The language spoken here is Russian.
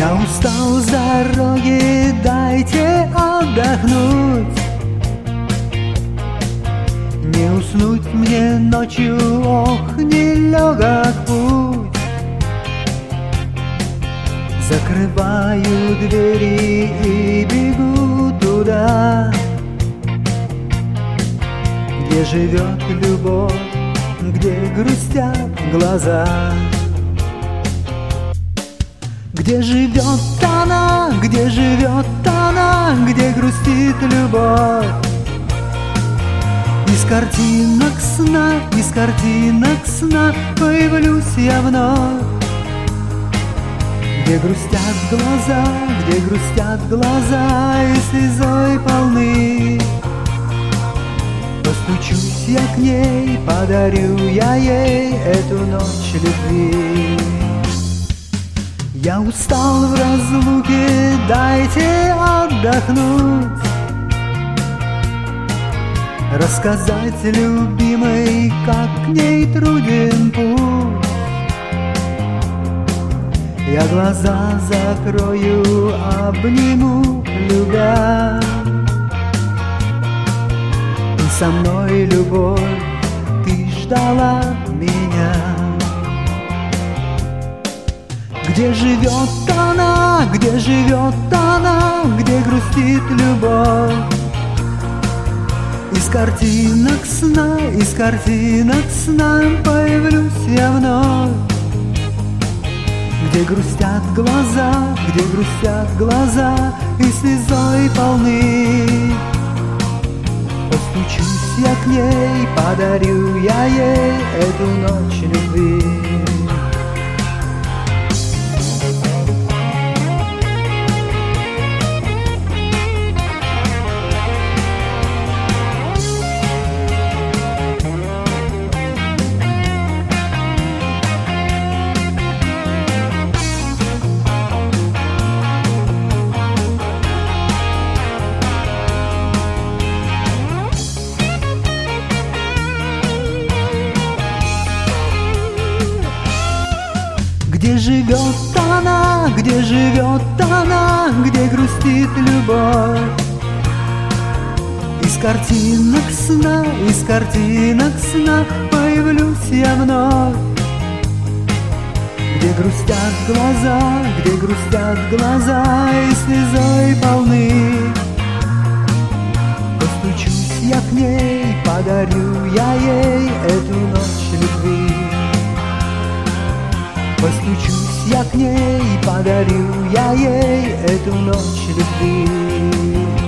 Я устал с дороги, дайте отдохнуть. Не уснуть мне ночью, ох, нелегок путь. Закрываю двери и бегу туда, где живет любовь, где грустят глаза. Где живет она, где живет она, где грустит любовь. Из картинок сна появлюсь я вновь. Где грустят глаза и слезой полны. Постучусь я к ней, подарю я ей эту ночь любви. Я устал в разлуке, дайте отдохнуть. Рассказать любимой, как к ней труден путь. Я глаза закрою, обниму, любя. И со мной, любовь, ты ждала меня. Где живет она, где живет она, где грустит любовь. Из картинок сна появлюсь я вновь. Где грустят глаза и слезой полны. Постучусь я к ней, подарю я ей эту ночь любви. Где живет она, где грустит любовь. Из картинок сна появлюсь я вновь. Где грустят глаза и слезой полны. Постучусь я к ней, подарю я ей эту ночь любви. Постучусь я к ней, подарю я ей эту ночь любви.